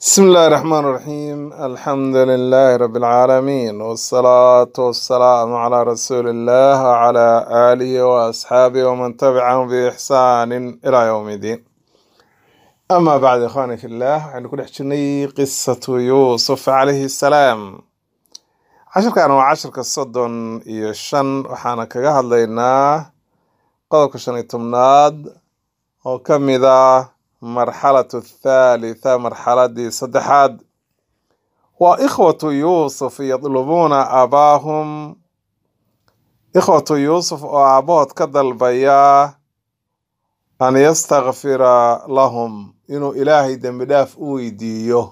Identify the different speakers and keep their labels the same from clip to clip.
Speaker 1: بسم الله الرحمن الرحيم الحمد لله رب العالمين والصلاة والسلام على رسول الله وعلى آله وأصحابه ومن تبعهم بإحسان إلى يوم الدين. أما بعد إخواني في الله عند كل حجني قصة يوسف عليه السلام عشر كانوا عشر كالصدن يشن وحانا كجهد لنا قولك شن تمناد وكم إذا مرحلة الثالثة مرحلة دي صدحاد وإخوة يوسف يطلبون أباهم إخوة يوسف وأبوه كدل بيا أن يستغفر لهم إنه إلهي دمداف ويديو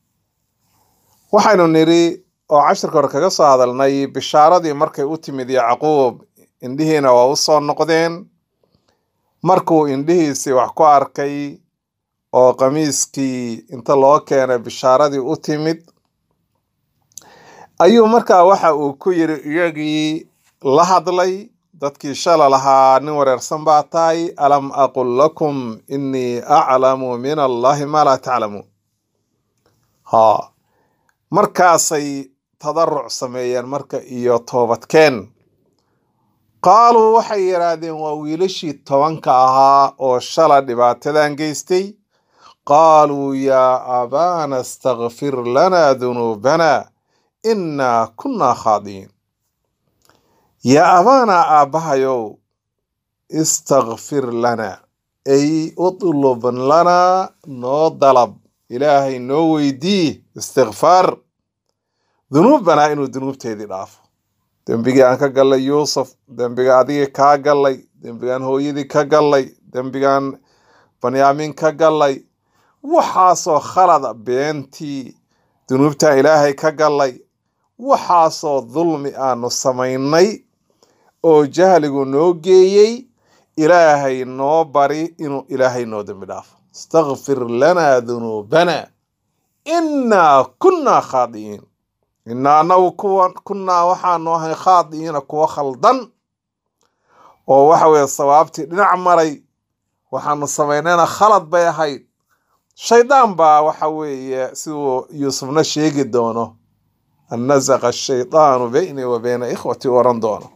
Speaker 1: وحين نري وعشر كركجس هذا الني بشارة دي مركي أتمد يعقوب إندهنا ووصل نقدين مركو إندهيسي وحكو أركي oo qamiiskii inta loo keenay bishaaradii u timid ayuu markaa waxa uu ku yiri iyagii la hadlay dadkii shala lahaa nin wareersan baa tahay alam aqul lakum inni a'lamu min allahi ma la ta'lamun markaasay tadarruc sameeyeen marka iyo toobadkeen qaaluu waxay yiraahdeen waa wiilashii 10 ahaa oo shala dhibaatadan geystay قالوا يا أبانا استغفر لنا ذنوبنا إنا كنا خاطئين يا أبانا أبايو استغفر لنا أي اطلب لنا نضلب إلهي نويدي استغفار ذنوبنا إنه ذنوب تهدي العفو دنبغي أنك قال لي يوسف دنبغي أدي كا قال لي دنبغي أن هو يدي كا قال لي دنبغي أن بنيامين كا قال لي waxaasoo khalada beentii dunuubta ilaahay ka galay waxaasoo dulmi aanu samaynay oo jahligu noo geeyey ilaahay noo bari inuu ilaahay noo dambi dhaafo astaghfir lana dhunubana inna kunna khadiin inna anagu kunna waxaanu ahay khadiina kuwa khaldan oo waxa weeye sawaabtii dhinac maray waxaanu samaynayna khalad bay ahayd شيطان با وحوي سو يوسف نشيق دونه أن نزغ الشيطان بيني وبين إخوتي ورندونه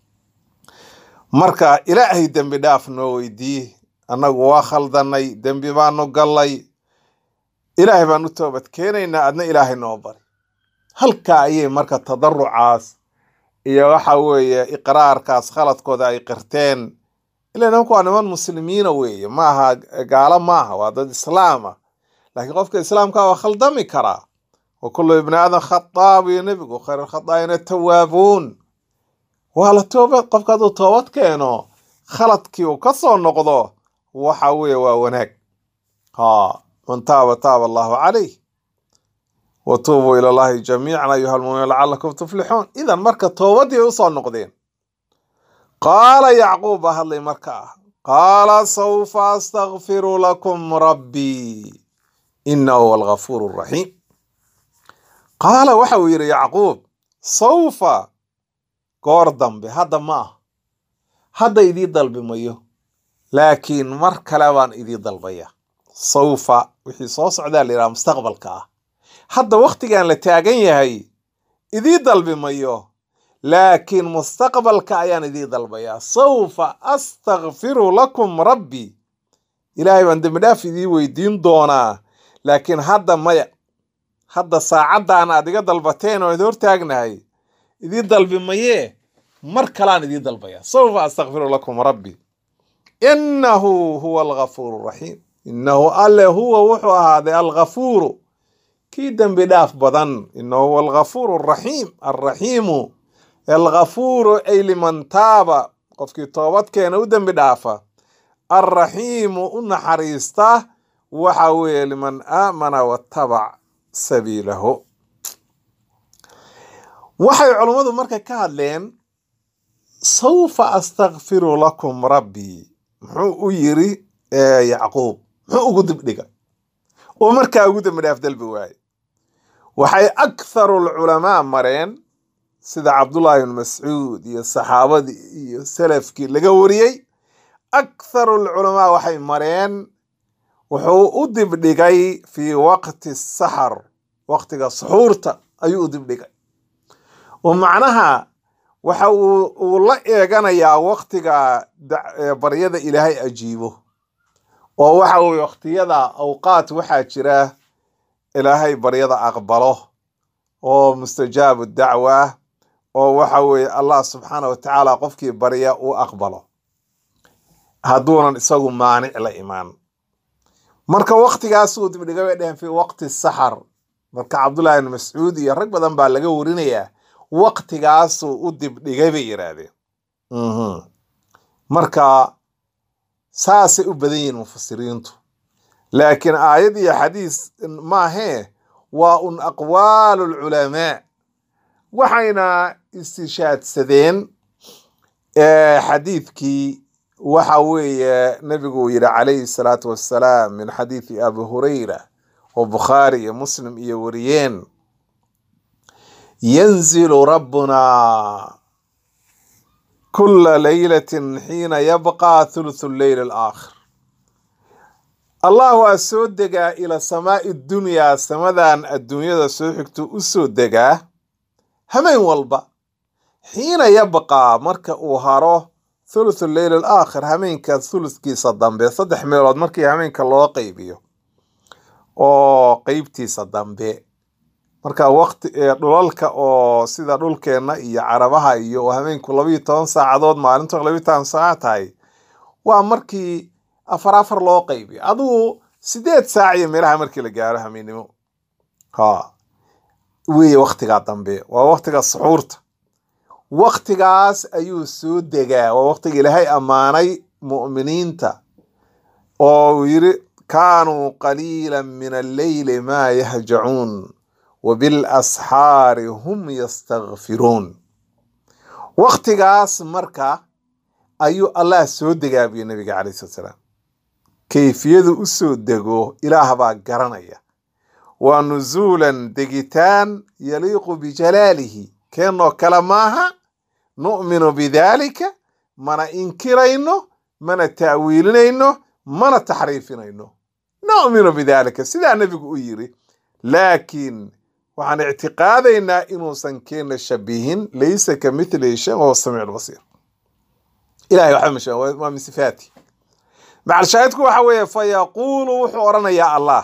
Speaker 1: مركا إلهي دنبي داف نويديه أنا واخل دني دنبي بانو قلي إلهي بانو توبت كينينا أدنا إلهي نوبر هل كاية مركا تضرع عاس إيا وحوي إقرار كاس خلط كودا إقرتين إلا نمكو أنمان مسلمين وي ماها قال ماها وهذا إسلام لكن قفك إسلام كاوا خلدمي كرا وكل ابن آدم خطاب وينبق وخير الخطائين التوابون وهلا التوبة قفك هذا توبت كينو خلط كيو كسو النقضو وحاوي وونك من تاب الله عليه وتوبوا إلى الله جميعا أيها المؤمنون لعلكم تفلحون إذا مركة توبتي يوصل النقضين قال يعقوب هل مركا قال سوف أستغفر لكم ربي إنه هو الغفور الرحيم قال وحوير يعقوب سوف قردم بهذا ما هذا يدي ضلب ميو لكن مركا لوان يدي ضلبيا سوف وحي صوص عدال إلى مستقبل كا هذا وقت كان لتاقين هاي يدي ضلب ميو لكن مستقبل كأيان دي ضلبيا سوف أستغفر لكم ربي إلهي وندم دافي دي ويدين دونا لكن هذا ما هذا ساعة أنا أديك ضلبتين ويدور تاجناي دي ضلب مايه مركلان دي ضلبيا سوف أستغفر لكم ربي إنه هو الغفور الرحيم إنه الله هو وحو هذا الغفور كيدا بداف بدن إنه هو الغفور الرحيم الغفور أي لمن تاب قفكي توبت كان ودن بدافع الرحيم أن حريسته وحوي لمن آمن واتبع سبيله وحي علماء مركا كهدلين سوف أستغفر لكم ربي محو يري يعقوب محو قدب لك ومركا قدب مداف دلبواي وحي أكثر العلماء مرين سيدا عبد الله بن مسعود يا الصحابة يا سلفكي لقوريي أكثر العلماء وحي مرين wuxuu u dibdhigay fii waqti saxar waqtiga suxuurta ayuu u dibdhigay oo macnaha waxa uu la eeganayaa waqtiga baryada ilaahay ajiibo oo waxa uu waqtiyada awqaat waxaa jira ilaahay baryada aqbalo oo mustajaabu dacwa oo waxa weeye allah subxaana watacaala qofkii barya uu aqbalo hadduunan isagu maanic la imaan marka waqtigaasuu dibdhigay bay dhaheen fii waqti saxar marka cabdullahi ibn mascuud iyo rag badan baa laga warinayaa waqtigaasuu u dibdhigay bay yidhaahdeen marka saasay u badan yihiin mufasiriintu laakiin aayad iyo xadiis maahee waa un aqwaalu lculamaa waxayna istishaadsadeen xadiidkii waxa weeye nabigu uu yidhi calayhi salaatu wassalaam min xadiidi abi hurayra oo bukhaari iyo muslim iyo wariyeen yanzilu rabbuna kula laylatin xiina yabqa thuluthu leyl alaakhir allah waa soo degaa ila samaa'i dunyaa samadan adduunyada soo xigto u soo degaa habeen walba xiina yabqaa marka uu haro thuluthu leyl alaakhir habeenka thuluthkiisa dambe 3 meelood markii habeenka loo qaybiyo oo qeybtiisa dambe marka waqti dhulalka oo sida dhulkeena iyo carabaha iyo habeenku 12 saacadood maalinta 12 saac tahay waa markii afar loo qaybiyo adigu 8 saac iyo meelaha markii la gaaro habeenimo wii waqtiga dambe waa waqtiga suxuurta waqtigaas ayuu soo degaa waa waqtiga ilaahay amaanay mu'miniinta oo yiri kaanuu qaliilan min al-layli ma yahjacuun وبالأسحار هم يستغفرون وقتigaas marka ayuu Allah soo degaabiyo nabiga kaleey salaam kayfiyadu u soo dego ilaah baa garanaya wa nuzulan degitaan yaliiqu bi jalaalihi keeno kala maaha nu'minu bidhalika mana inkirayno mana ta'wiilinayno mana taxriifinayno nu'minu bidhalika sida nabigu u yiri laakiin waxaan ictiqaadaynaa inuusan keena shabihin laysa kamithlihi shay wa samiic albasiir ilaahay waxa ma shaa waa min sifaati macal shaahidku waxa weeye fayaquulu wuxuu oranayaa allah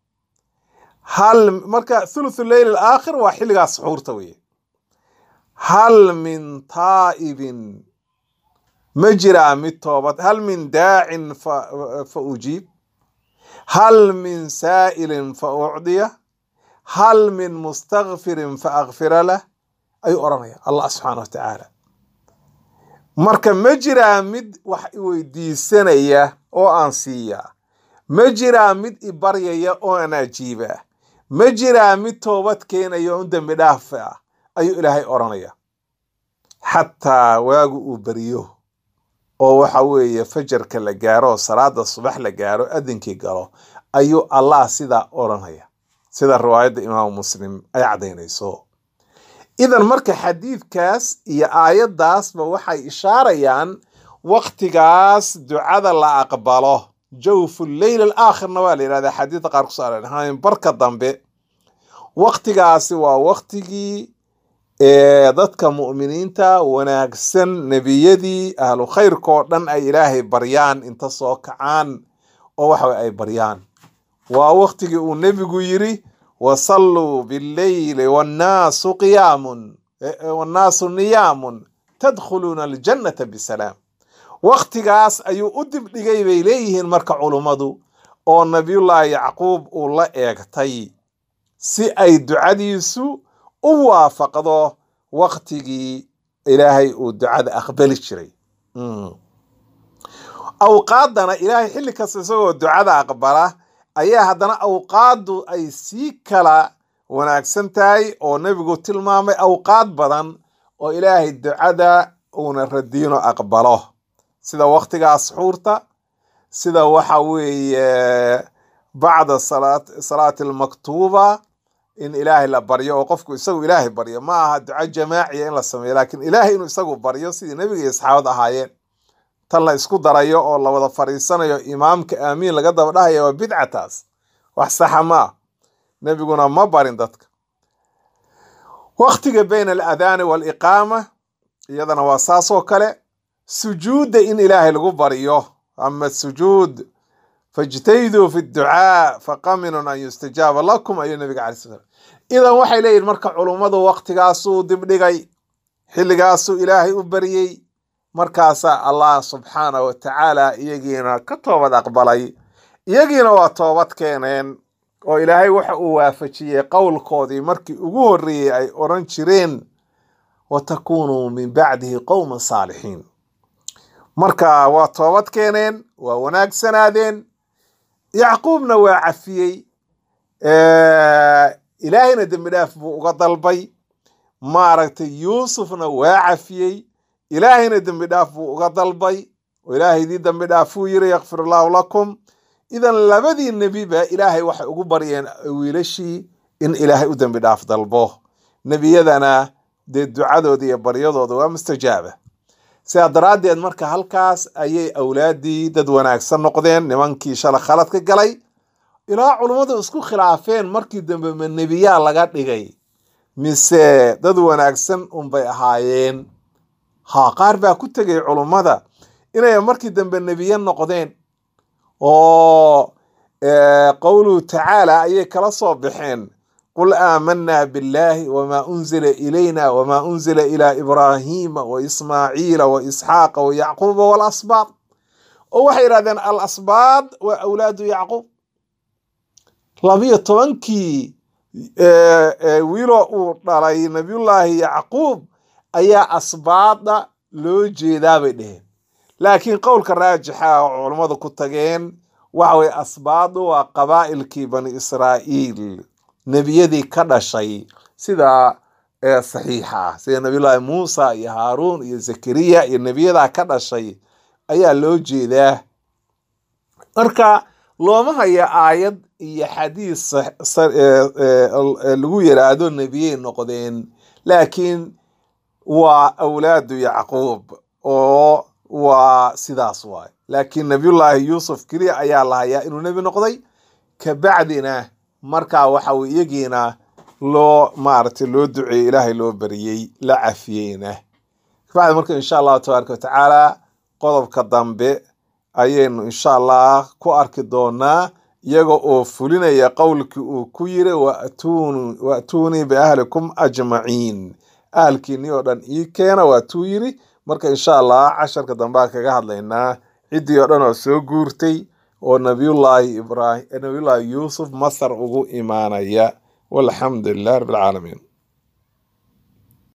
Speaker 1: hal marka thuluth al-layl al-aakhir waa xilligaas suxuurta weeye hal min taa'ibin majra mid toobad hal min daa'in fa ujiib hal min saa'ilin fa ucdiya هل من مستغفر فأغفر له أي أرانيا الله سبحانه وتعالى مركا مجرى مد ويدي سنية أو أنسية مجرى مد إبرية أو أناجيبة مجرى مد توبت كينا يوند مدافع أي إلهي أرانيا حتى واقو بريوه أو وحوية فجر كالجارو صلاة الصبح لجارو أدنكي قالو أيو الله سيدا أرانيا sida riwaayada imaam muslim ay cadeynayso idan marka xadiidkaas iyo aayadaasba waxay ishaarayaan waqtigaas ducada la aqbalo jawful layl al-aakhirna waa la yiraahdaa xadiidka qaar ku saaran barka dambe waqtigaasi waa waqtigii dadka mu'miniinta wanaagsan nabiyadii ahlu khayrka oo dhan ay ilaahay baryaan inta soo kacaan oo waxa ay baryaan waa waqtigii uu nabigu yiri wasalluu bil-layli wan-naasu qiyaamun wan-naasu niyaamun tadkhuluuna al-jannata bisalaam waqtigaas ayuu u dibdhigay bay leeyihiin marka culummadu oo nabiyullaahi yacquub uu la eegtay si ay ducadiisu u waafaqdo waqtigii ilaahay uu ducada aqbali jiray awqaadana ilaahay xilli kasta isagoo ducada aqbala ayaa haddana awqaadu ay sii kala wanaagsan tahay oo nebigu tilmaamay awqaad badan oo ilaahay ducada uuna radiino aqbalo sida waqtigaas suxuurta sida waxa weeye bacda salaati almaktuuba in ilaahay la baryo oo qofku isagu ilaahay baryo ma aha duco jamaaciya in la sameeyo laakiin ilaahay inuu isagu baryo sidii nebiga iyo saxaabada ahaayeen tan la isku darayo oo la wada fariisanayo imaamka aamiin laga daba dhahaya waa bidcataas wax saxa maa nebiguna ma barin dadka waqtiga bayna aladhaani waaliqaama iyadana waa saas oo kale sujuudda in ilaahay lagu baryo ama sujuud fajtayduu fi dducaa faqaminun an yustajaaba lakum ayuu nabiga calay slam idan waxay leeyihin marka culummadu waqtigaasuu dibdhigay xilligaasuu ilaahay u baryey markaasaa allah subxaana wa tacaala iyagiina ka toobad aqbalay iyagiina waa toobad keeneen oo ilaahay waxa uu waafajiyey qowlkoodii markii ugu horreeyey ay odhan jireen watakunuu min bacdihi qowman saalixiin marka waa toobad keeneen waa wanaagsanaadeen yacquubna waa cafiyey ilaahayna dembi dhaaf buu uga dalbay maaragtay yuusufna waa cafiyey ilaahayna dembi dhaaf buu uga dalbay oo ilaahaydii dembi dhaafuu yiri yakfir allaahu lakum idan labadii nebiba ilaahay waxay ugu baryeen wiilashii in ilaahay u dembi dhaaf dalbo nebiyadana dee ducadooda iyo baryadooda waa mustajaaba sidaa daraaddeed marka halkaas ayay awlaaddii dad wanaagsan noqdeen nimankii shala khalad ka galay ilaa culummadu isku khilaafeen markii dambe ma nebiyaa laga dhigay mise dad wanaagsan unbay ahaayeen qaar baa ku tegay culummada inay markii dambe nebiye noqdeen oo qowluhu tacaala ayay kala soo baxeen qul aamanaa billaahi wamaa unzila ilayna wamaa unzila ilaa ibraahiima wa ismaaciila wa isxaaqa wa yacquuba waalasbaad oo waxay yidhahdeen al asbaad waa awlaadu yacquub 12 wiilo uu dhalay nabiyullaahi yacquub ayaa asbaada loo jeedaa bay dheheen laakiin qowlka raajixa oo culammadu ku tageen waxa weye asbaadu waa qabaa'ilkii bani israa'iil nebiyadii ka dhashay sida saxiixa ah sida nabiyullaahi muusa iyo haaruun iyo zakariya iyo nebiyadaa ka dhashay ayaa loo jeedaa marka looma haya aayad iyo xadiis lagu yiraahdo nebiyey noqdeen laakiin waa awlaadu yacquub oo waa sidaas waay laakiin nabiyullaahi yuusuf keliya ayaa la hayaa inuu nebi noqday kabacdina markaa waxa uu iyagiina loo maaragtay loo duceeyey ilaahay loo bariyey la cafiyeyna kabacdi marka insha allahu tabaaraka watacaala qodobka dambe ayaynu insha allah ku arki doonaa iyaga oo fulinaya qowlkii uu ku yiri wa'tuunii biahlikum ajmaciin ahalkiinii oo dhan ii keena waatuu yiri marka insha allah casharka dambaan kaga hadlaynaa ciddii oo dhan oo soo guurtay oo nabiyullaahi yuusuf masar ugu imaanaya walxamdu lilah rabbi alcaalamiin